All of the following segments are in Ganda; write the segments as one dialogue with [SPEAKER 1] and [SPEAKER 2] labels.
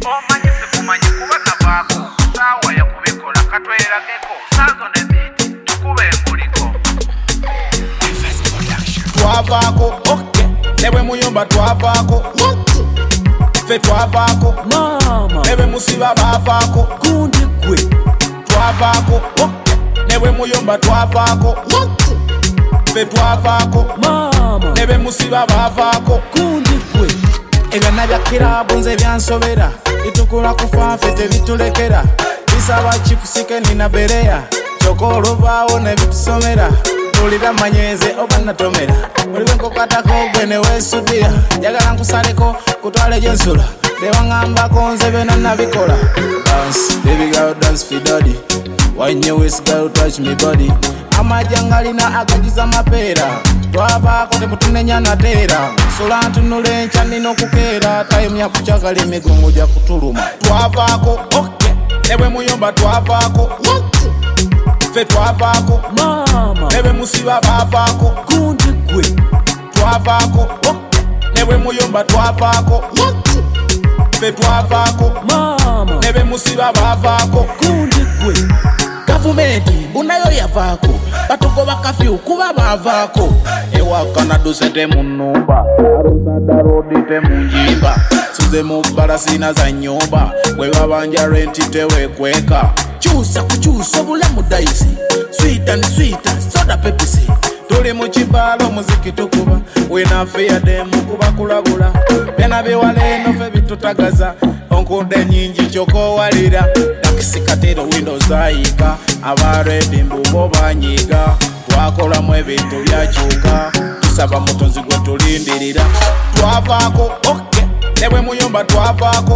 [SPEAKER 1] omanyi sikumanyi kuba navaako saawa yakubikola katwererageko saazo ne biiti tukube enguliko
[SPEAKER 2] twavaako oke ne bwe muyomba twavaako ffe twavaako ne bwe musiba baavaako
[SPEAKER 3] gundi gwe
[SPEAKER 2] twavaako oke ne bwe muyomba twavaako ffe twavaako ne bwe musiba baavaako
[SPEAKER 3] gundi gwe
[SPEAKER 2] ebyonna bya kiraabu nze byansobera bitukula kufa ffe tebitulekera bisaba kikusike nina bereya kyokka oluvaawo ne bitusomera tulira manyeze oba natomera oliwe nkokatako gwe ne weesudira njagala nkusaleko kutwale gye nsula bewaŋŋambako nze byonna nabikola dance baby girl dance for daddy wine your waist girl touch me body amajja ngalina agajiza mapeera twavaako temutunenya nateera nsula ntunula enkya nina okukeera time yakukyagala emigongo gya kutuluma twavaako oke ne bwe muyomba twavaako ffe twavaako ne bwe musiba baavaako
[SPEAKER 3] gundi gwe
[SPEAKER 2] twavaako oke ne bwe muyomba twavaako ffe twavaako ne bwe musiba baavaako
[SPEAKER 3] gundi gwe
[SPEAKER 2] gavumenti mbunayo yavaako batugoba kafyu kuba baavaako ewaka naduse temunumba arusadarodi temunjimba suze mubbala sina za nnyumba bwe babanja renti tewekweka kyusa kukyusa obulamu dayisi swita ni swita soda pepisi tuli mu kibaalo muziki tukuba wenaffe yademu kuba kulabula byana biwala eno ffe bitutagaza onkunde nyingi kyokowalira nakisikatero windows ayika abaredi mbubo banyiga twakolamu ebintu byakyuka tusaba mutonzi gwe tulindirira twavaako oke ne bwe muyomba twavaako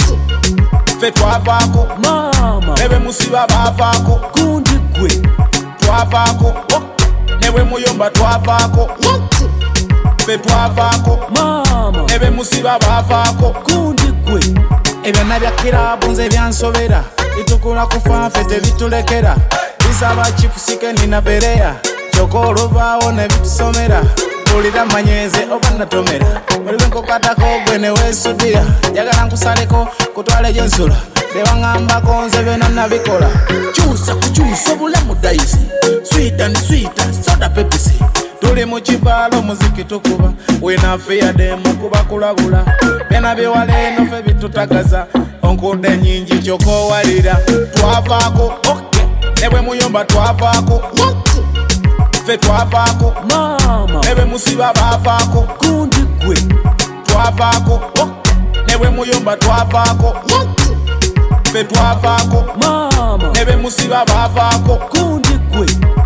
[SPEAKER 2] ffe twavaako ne bwe musiba baavaako
[SPEAKER 3] gundi gwe
[SPEAKER 2] twavaako oke ne bwe muyomba twavaako ffe twavaako ne bwe musiba baavaako
[SPEAKER 3] gundi gwe
[SPEAKER 2] ebyonna bya kiraabu nze byansobera bitukula kufa ffe tebitulekera bisaba kikusike nina bereya kyokka oluvaawo ne bitusomera tulira manyeze oba natomera oliwe nkokatako gwe ne weesudira njagala nkusaleko kutwale gye nsula bewaŋŋambako nze byonna nabikola kyusa kukyusa obulamu dayisi swita ni swita soda pepisi tuli mu kibaalo muziki tukuba wenaffe yademu kuba kulabula byana biwala eno ffe bitutagaza onkunde nyingi kyokowalira twavaako oke ne bwe muyomba twavaako ffe twavaako ne bwe musiba baavaako
[SPEAKER 3] gundi gwe
[SPEAKER 2] twavaako oke ne bwe muyomba twavaako ffe twavaako ne bwe musiba baavaako
[SPEAKER 3] gundi gwe